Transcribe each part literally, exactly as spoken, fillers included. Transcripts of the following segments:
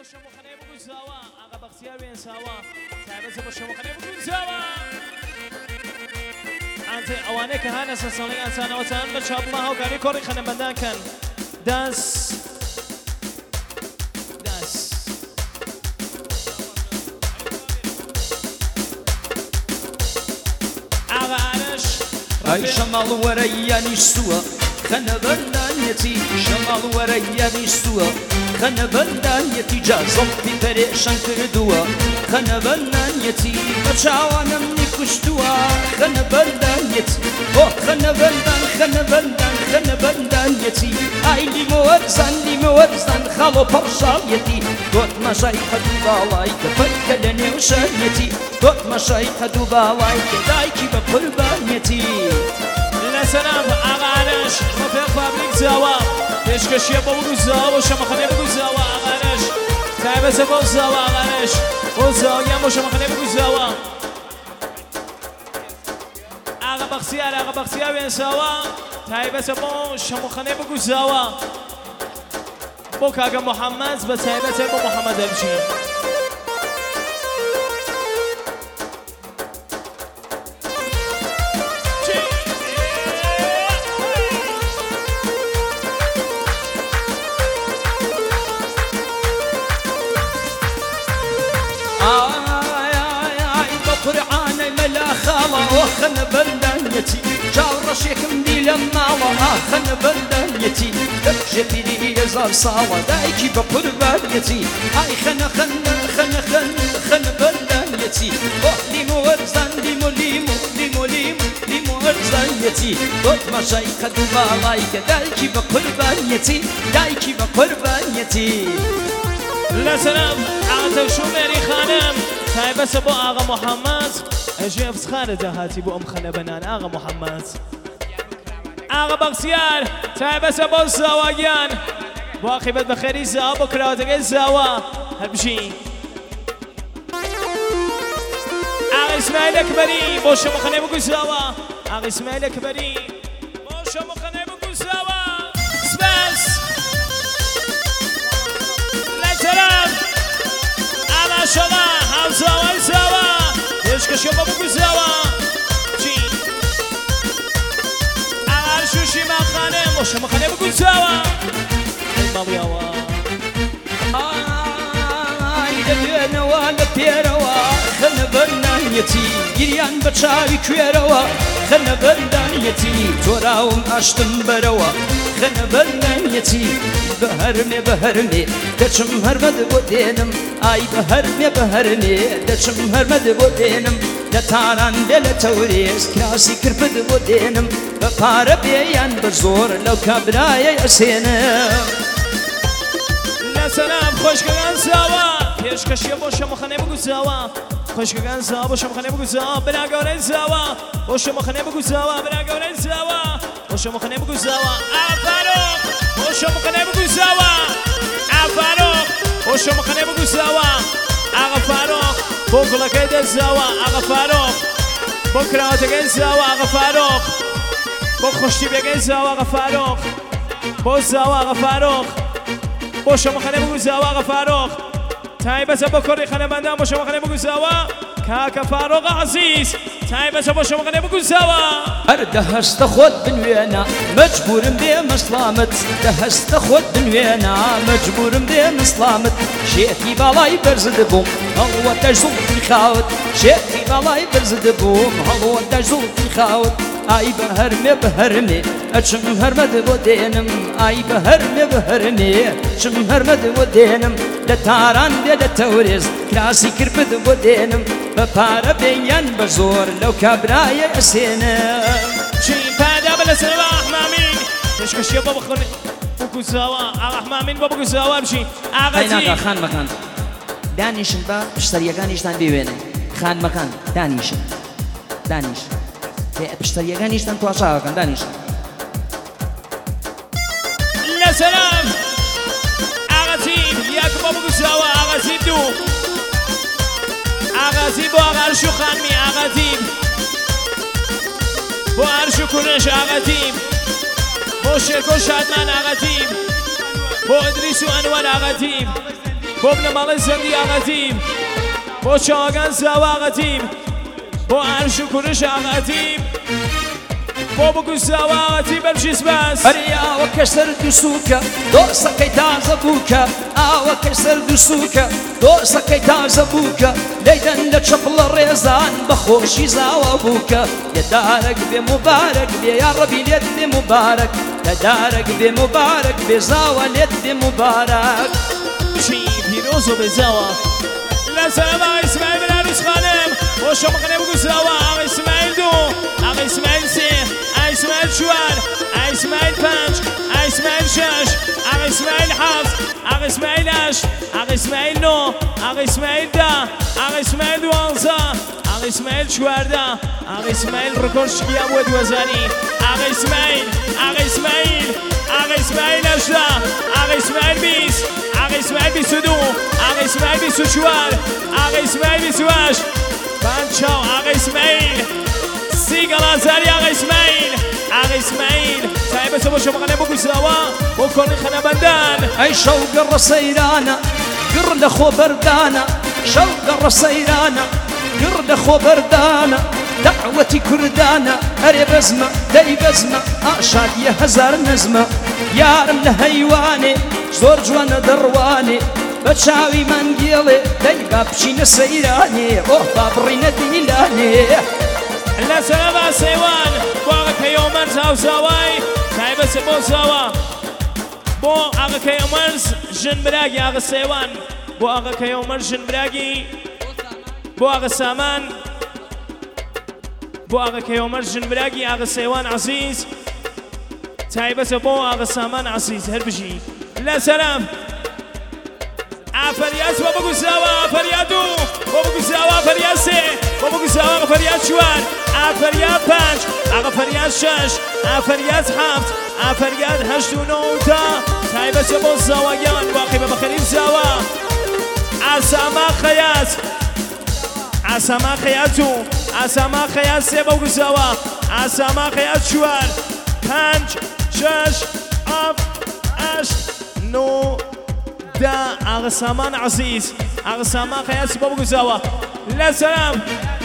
شمخانه بگو زاوا آقا بختیار بین ساوا تعبت با شمخانه بگو زاوا انت اوانه که هنر سالی انسان و تن بچاب ما هو کاری کاری خنم بندن کن داس داس آقا عرش ای شمال ورياني سوا خنا بلانيتي شمال ورياني سوا خنا بلانيتي جازم في بريشان كردوا خنا بلانيتي بچاوانا مني كشتوا خنا بلانيتي او خنا بلان خنا بلان خنا بلانيتي اي لي مورزان لي مورزان خالو برشاليتي دوت مشايخ دوبالاي كفكلني وشانيتي دوت مشايخ دوبالاي دايكي بقربانيتي سلام آقا عرش رفیق فابریک زاوا پیشکشی با بگو زاوا شمخانه بگو زاوا آقا عرش تعبت با زاوا آقا عرش با زاویه با شمخانه بگو زاوا آقا بختیار آقا بختیار بین زاوا تعبت با شمخانه بگو زاوا با کاغا محمد با تعبت با محمد الجی خنا بلدانيتي جاو رشيكم دي لما الله خنا بلدانيتي جبيني يزار صاوة دايكي بقربانيتي هاي خنا خنا خنا خنا خنا بلدانيتي اوه ليمو ورزان ليمو ليمو ليمو ليمو ليمو ورزانيتي دوت مشايخ دوبالايك دايكي بقربانيتي دايكي بقربانيتي لا سلام عاطف شو ميري خانم تعبت بو آقا محمد اجي افسخانه دهاتي بو ام خنا بنان آقا محمد آقا بختیار تعبت بو زواجان واقبت بخيري زوا بكراتك الزوا هبجي آقا اسماعيل اكبري بو شمخانه بو زوا آقا اسماعيل اكبري بو شمخانه بو زوا سباس لا سلام آقا شما هم زوا زوا پیشکشی با بگو زوا چی اگر شوشی مخانه مشه مخانه بگو زوا ماوی آوا آی لبینوا لبیروا خنا بلانيتي گریان بچاوی کوێرەوە خنا بلانيتي تۆراوم ئاشتم بەرەوە خنا بلانيتي بەهەرمێ بەهەرمێ دەچم هەرمەد بۆ دێنم ئای بەهەرمێ بەهەرمێ دەچم هەرمەد بۆ دێنم لە تاران لێ لە تەورێز کراسی کرپد بۆ دێنم بە پارە بێیان بە زۆر لەو کابرایە ئەسێنم لە سەلام خۆشکەکان زاوا پێشکەشیە بۆ شەمەخانەی بگو زاوا خۆشکەکان زاوا بۆ شەمەخانەی بگو زاوا بناگەورەی زاوا بۆ شەمەخانەی بگو زاوا بناگەورەی زاوا بۆ شەمەخانەی بگو زاوا ئافارۆ بۆ شەمەخانەی بگو زاوا ئافارۆ بۆ شەمەخانەی بگو زاوا ئاغا فارۆق بۆ گوڵەکەی دەزاوا ئاغا فارۆق بۆ کراوەتەکەی زاوا ئاغا فارۆق بۆ خۆشتیبەکەی زاوا ئاغا فارۆق بۆ زاوا ئاغا فارۆق بۆ شەمەخانەی بگو زاوا ئاغا فارۆق تایبەتە بۆ کوڕی خەنەبەندان بۆ شەمەخانەی بگو زاوا کاکە فارۆق عەزیز تایبەتە بۆ شەمەخانەی بگو زاوا هەر دەهەستە خۆت بنوێنە مەجبورم بێ مەسڵامت دەهەستە خۆت بنوێنە مەجبورم بێ مەسڵامت شێتی باڵای بەرزت بووم هەڵوەتە زوڵفی خاوت شێتی باڵای بەرزت بووم هەڵوەتە زوڵفی خاوت ئای بەهەرمێ بەهەرمێ ئەچم هەرمەد بۆ دێنم ئای بەهەرمێ بەهەرمێ چم هەرمەد بۆ دێنم لە تاران بێ لە تەورێز کراسی کرپد بۆ دێنم بە پارە بێیان بە زۆر لەو کابرایە ئەسێنم چین پادا بە لە سەرەوە ئەحمامین پێشکەشیە بۆ بخۆنی بگو زاوا ئاغا ئەحمامین بۆ بگو زاوا بچین ئاغا خان مەکان دانیشن بە پشتەریەکانیشتان بوێنن خان مەکان دانیشن دانیش پشتەریەکانیشتان تواشاوەکەن دانیشن لە سەلام ئاغەزین یەک بۆ بگو زاوا ئاغەزین دوو ئاغەزین بۆ ئاغا عەرش و خانمی ئاغەزین بۆ عەرش و کوڕێش ئاغەزین بۆ شێرکۆ شادمان ئاغەزین بۆ ئیدریس و ئەنوەر ئاغەزین بۆ بنەماڵی زەندی ئاغەتیم بۆ چاوەکان زاوا ئاغەتیم بۆ ئارش و کوڕش ئاغەتیم بۆ بگو زاوا ئاغەتی بەرچی سپاس ئەرێ ئاوەکە سەرد و سووکە دۆسەکەی تازە بووکە ئاوەکەی سەرد و سووکە دۆسەکەی تازە بووکە لەیدەن لە چەپڵە ڕێزان بە خۆشی زاوە بووکە لێدارەک بێ مبارەک بێ یا ڕەبی لێت بێ مبارەک لەدارەک بێ مبارەک بێ زاوە لێت بێ مبارەک چی پیرۆز و بێزاوە لەسەرم ئاغا ئیسماعیل بن عروسخانم بۆ شەمەخانەی بگو زاوە ئاغا ئیسماعیل دوو ئاغا ئیسماعیل سێ ئاغا ئیسماعیل چوار ئاغا ئیسماعیل پەنج ئاغا ئیسماعیل شەش ئاغا ئیسماعیل حەفت ئاغا ئیسماعیل هەشت ئاغا ئیسماعیل نۆ ئاغا ئیسماعیل دا ئاغا ئیسماعیل دوانزە ئاغا ئیسماعیل چواردە ئاغا ئیسماعیل ڕکۆرد شکیان بۆ دووەزانی ئاغا ئیسماعیل ئاغا ئیسماعیل ئاغا ئیسماعیل هەژدە ئاغا ئیسماعیل بیست ئاغا ئیسماعیل بیست و دوو ئاغا ئیسماعیل بیست و چوار ئاغا ئیسماعیل بیست و هەشت پەنجاو ئاغا ئیسماعیل سی گەڵازاری ئاغا ئیسماعیل ئاغا ئیسماعیل تایبەتە بۆ شەمەخانەی بۆ گوزاوە بۆ کۆڵی خەنەبەندان ئەی شەو گەڕە سەیرانە گڕ لە خۆ بەردانە شەو گەڕە سەیرانە گڕ لە خۆ بەردانە دەعوەتی کوردانە ئەرێ بەزمە دەی بەزمە ئاشادیە هەزار نەزمە یارم لە هەیوانێ زۆر جوانە دەڕوانێ بە چاوی مانگێڵێ دەی با بچینە سەیرانێ ئۆ با بڕینە دیلانێ لەسەرە با سەیوان بۆ ئاغا کەیۆمەرز هاوساوای تایبەتە بۆ زاوە بۆ ئاغا کەیۆمەرز ژنبراگی ئاغا سەیوان بۆ ئاغا کەیۆمەرز ژنبراگی بۆ ئاغا سامان بۆ ئاغا کەیۆمەرز ژنبراگی ئاغا سەیوان عەزیز تایبەتە بۆ ئاغا سامان عەزیز هەر بژی لەسەرم ئافەریاد بۆ بگو زاوە ئافەریاد دوو بۆ بگو زاوە ئافەریاد سێ بۆ بگو زاوە ئافەریاد چوار ئافەریاد پەنج ئافەریاد شەش ئافەریاد حەفت ئافەریاد هەشت و نۆ و تا تایبەتە بۆ زاوەگیان واقعی بە بەخەریب زاوە ئاساما خەیات ئاساما خەیات و ئاساما خەیات سێ بۆ بگو زاوە ئاساما خەیات چوار پەنج شەش ئەف هەشت نۆ دا ئاغا سامان عەزیز ئاغا سامان خەیاتی بۆ بگو زاوە لەسەرم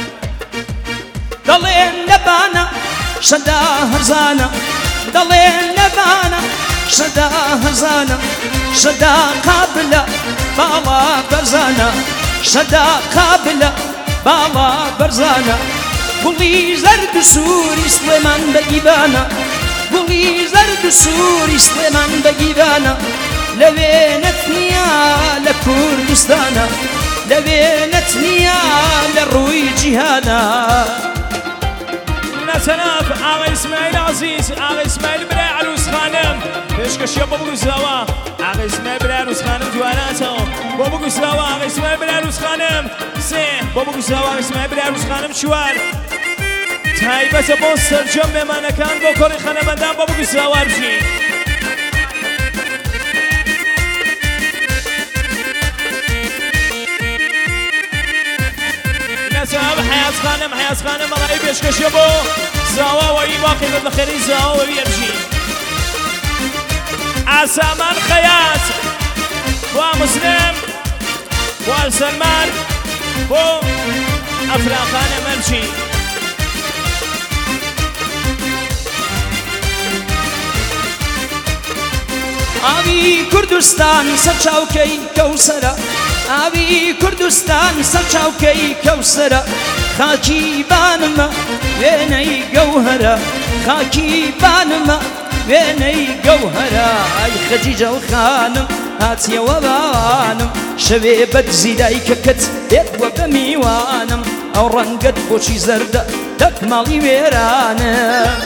دەڵێن لەبانە شەدا هەرزانە دەڵێن لەبانە شەدا هەرزانە شەدا قابلە باڵا بەرزانە شەدا قابلە باڵا بەرزانە گوڵی زەرد و سووری سلێمان بەگیبانە گوڵی زەرد و سووری سلێمان بەگیبانە لەوێنەت نییە لە کوردستانە لەوێنەت نییە لە ڕووی جیهانە لەسەرف ئاغا ئیسماعیل عەزیز ئاغا ئیسماعیل برای عروسخانم پێشکەشیە بۆ بگو زاوە ئاغا ئیسماعیل برای عروسخانم دواناتەوە بۆ بگو زاوە ئاغا ئیسماعیل برای عروسخانم سێ بۆ بگو زاوە ئاغا ئیسماعیل برای عروسخانم چوار تایبەتە بۆ سەرجەم مێمانەکان بۆ کۆڕی خەنەبەندان بۆ بگو زاوە بژین لەسەرف حەیات خانم حەیات خانم بەڵای پێشکەشیە بۆ زاوە وەی واقعی بە بەخێری زاوە وەی بژین ئاسامان خەیات وا مسلم وا سەلمان بۆ ئەفراخانە مەرجی ئاوی کوردستان سەرچاوکەی کەوسەرە ئاوی کوردستان سەرچاوکەی کەوسەرە خاکی بانمە وێنەی گەوهەرە خاکی بانمە وێنەی گەوهەرە ئای خەجیجە و خانم هاتیەوە باوانم شەوێ بەدزی دایکەکەت بێت وە بە میوانم ئەو ڕەنگەت بۆچی زەردە دەکماڵی وێرانم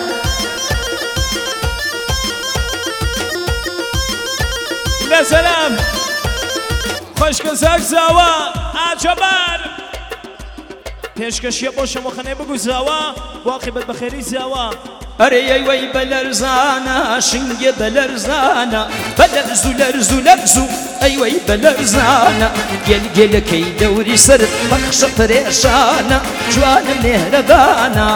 لەسەلام خۆشکە زاک زاوە ئاجەبار پێشکەشیە بۆ شەمەخانەی بگو زاوە واقعبەت بەخێری زاوە ئەرێ ئەیوەی بەلەرزانە شنگێ بەلەرزانە بەلەرز و لەرز و لەرز و ئەیوەی بەلەرزانە گێلگێلەکەی دەوری سەرت بەخشە پرێشانە جوانم مێرەبانە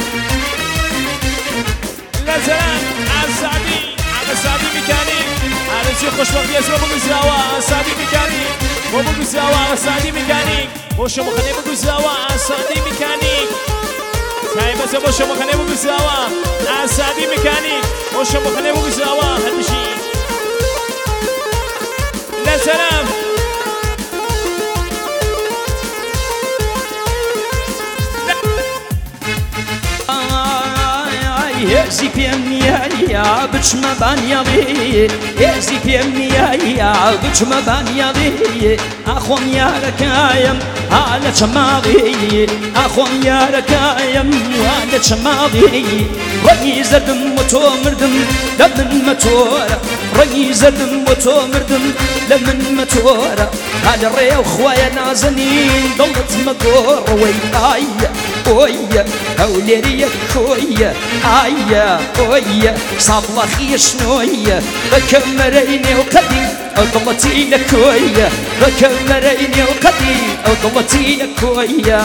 لەسەلام ئاسادی ئاگە سادی میکانی بۆچی خۆشبەختی ئەسمە بگو زاوە ئاسادی میکانیک بۆ بگو زاوە ئاسادی میکانیک بۆ شەمەخانەی بگو زاوە ئاسادی میکانیک تایبەتە بۆ شەمەخانەی بگو زاوە ئاسادی میکانیک بۆ شەمەخانەی بگو زاوە هەربژی لەسەرم هێزی پێم نیایە بچمە بانیاڵێ هێزی پێم نیایە بچمە بانیاڵێ ئاخۆم یارەکەیم ها لە چەماڵێ ئاخۆم یارەکەیم وا لە چەماڵێ ڕەنگی زەردم و تۆ مردم لە من مەتۆرە ڕەنگی زەردم و تۆ مردم لە من مەتۆرە ها لە ڕێو خوایە نازەنین دڵت مەگۆڕەوەی ئایە ئۆیە هەولێریە کۆیە ئایە ئۆیە سابڵەخیە شنۆیە ڕەکەم مەرەی نێو قەدی ئەو دڵەتی لە کۆیە ڕەکەم مەرەی نێو قەدی ئەو دڵەتی لە کۆیە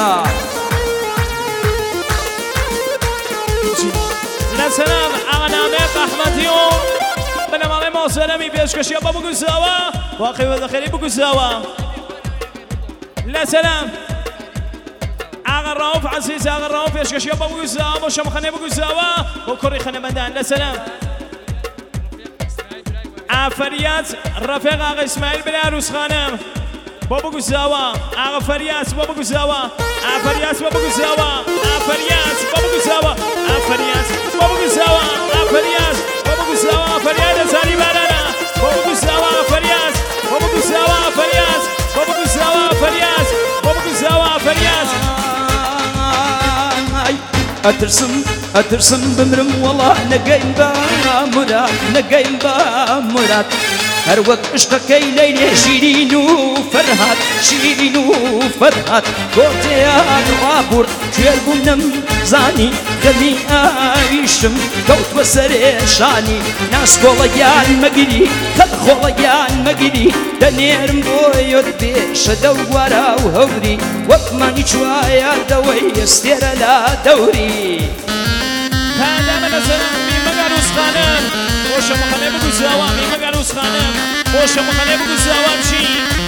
لەسەرم ئاغانامێ ئەحمەدی و بەنەماڵەی مۆسەلەمی پێشکەشیە بە بگوزاوە واقعی وەدەخەری بگوزاوە لەسەرم ئاغا ڕاوف عەزیز ئاغا ڕاوف پێشکەشیە بە بگوزاوە بۆ شەمەخانەی بگوزاوە بۆ کوڕی خەنەبەندان لەسەرم ئافەریات ڕەفێق ئاغا ئیسماعیل بن عروسخانم بۆ بگوزاوە ئاغا فەریات بۆ بگوزاوە ئافەریات بۆ بگوزاوە ئافەریات بۆ بگوزاوە ئافەریات بۆ بگوزاوە ئافەریات بۆ بگوزاوە ئافەریات لەزاری بارانە بۆ بگوزاوە ئافەریات بۆ بگوزاوە ئافەریات بۆ بگوزاوە ئافەریات بۆ بگوزاوە ئافەریات ئەترسم ئەترسم بمرم وەڵا نەگەیم بە مراد نەگەیم بە مراد هەر وەک عشقەکەی لەیلێ شیرین و فەرهاد شیرین و فەرهاد گۆتەیان ڕابورد کوێر بووم نەمزانی دەمی ئاویشم کەوتوە سەرێشانی ناسکۆڵەیان مەگیری قەت خۆڵەیان مەگیری دەنێرم بۆیۆت بێشە دەو وارە و هەوری وەکمانی چوایە دەوەی ئێستێرە لە دەوری هەدامە لەسەرم میمەگ عروسخانم بۆ شەمەخانەی بگوزاوە میمەگ عروسخانم بۆ شەمەخانەی بگوزاوە بچی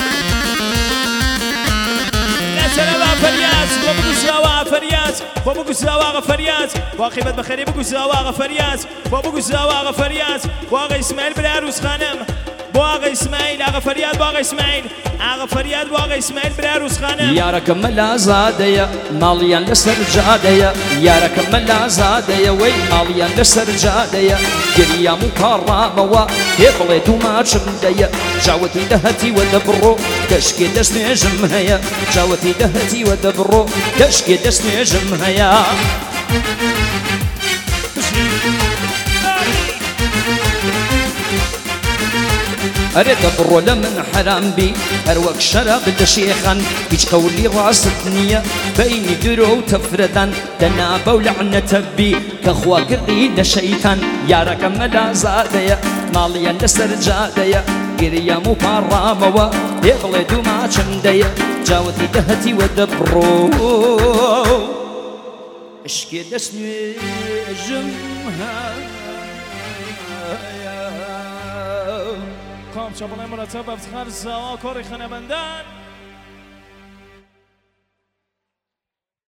لەسەرم ئافەریات بۆ بگوزاوە ئافەریات بۆ بگوزاوە ئاغا فەریات بۆ عاقیبەت بەخێری بگوزاوە ئاغا فەریات بۆ بگوزاوە ئاغا فەریات بۆ ئاغا ئیسماعیل برای عروسخانم بۆ ئاغا ئیسماعیل ئاغا فەریات بۆ ئاغا ئیسماعیل ئاغا فەریات بۆ ئاغا ئیسماعیل برای عروسخانم یارەکەم مەلازادەیە ماڵیان لەسەر جادەیە یارەکەم مەلازادەیە وەی ماڵیان لەسەر جادەیە گریام و پاڕامەوە پێ بڵێ دوو ماچم دەیە جاوەتی دەهەتیوە دەبڕۆ دەشکێ دەست نوێژم هەیە جاوەتی دەهەتیوە دەبڕۆ دەشکێ دەست نوێژم هەیە ئەرێ دەبڕۆ لە من حرام بی هەر وەک شەراب لە شێخان هیچ قەولی ڕاست نییە بەینی درۆ و تەفرەدان دەنابە و لەعنەتە بی کە خوا کردی لە شەیتان یارەکەم مەلازادەیە ماڵیان لەسەر جادەیە گریام و پاڕامەوە پێ بڵێ دوو ماچم دەیە جاوەتی دەهەتیوە دەبڕۆ عشقێ دەست نوێژم کام چاپەڵای مرەتەب ئەفتخار زاوا کۆڕی خەنەبەندان